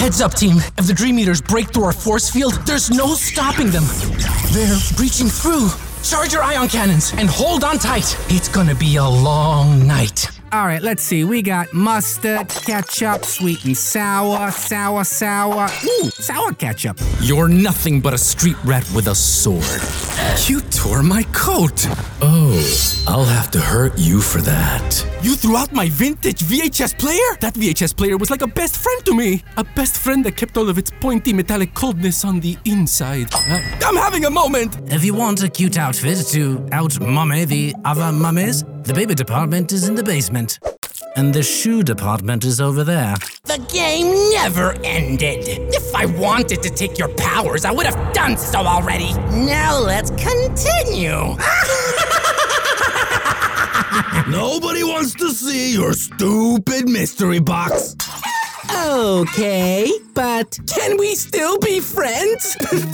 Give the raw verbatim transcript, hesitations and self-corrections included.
Heads up, team. If the Dream Eaters break through our force field, there's no stopping them. They're breaching through. Charge your ion cannons and hold on tight. It's gonna be a long night. All right, let's see. We got mustard, ketchup, sweet and sour, sour, sour. Ooh, sour ketchup. You're nothing but a street rat with a sword. You tore my coat. Oh, I'll have to hurt you for that. You threw out my vintage V H S player? That V H S player was like a best friend to me. A best friend that kept all of its pointy metallic coldness on the inside. Uh, I'm having a moment. If you want a cute outfit to out-mummy the other mummies, the baby department is in the basement. And the shoe department is over there. The game never ended. If I wanted to take your powers, I would have done so already. Now let's continue. Nobody wants to see your stupid mystery box. Okay, but can we still be friends?